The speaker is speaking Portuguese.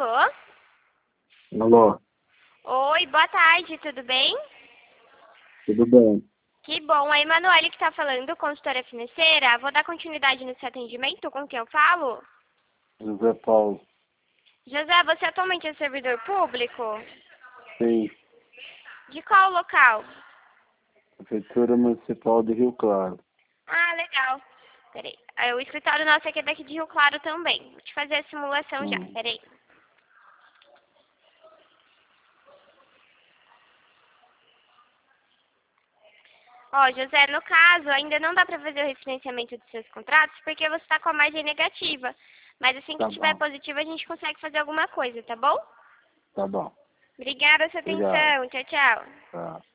Alô? Alô, Oi, boa tarde, tudo bem? tudo bem? Que bom, a Emanuele que tá falando, consultora financeira. Vou dar continuidade no seu atendimento, com quem eu falo? José Paulo. José, você atualmente é servidor público? Sim, De qual local? Prefeitura Municipal de Rio Claro. Ah, legal. Peraí, o escritório nosso aqui é daqui de Rio Claro também. Vou te fazer a simulação já, Hum, peraí. Ó, José, no caso, ainda não dá para fazer o refinanciamento dos seus contratos porque você está com a margem negativa. Mas assim que tá tiver bom, positivo, a gente consegue fazer alguma coisa, tá bom? tá bom. Obrigada pela sua Obrigado. atenção. Tchau, tchau. Tá.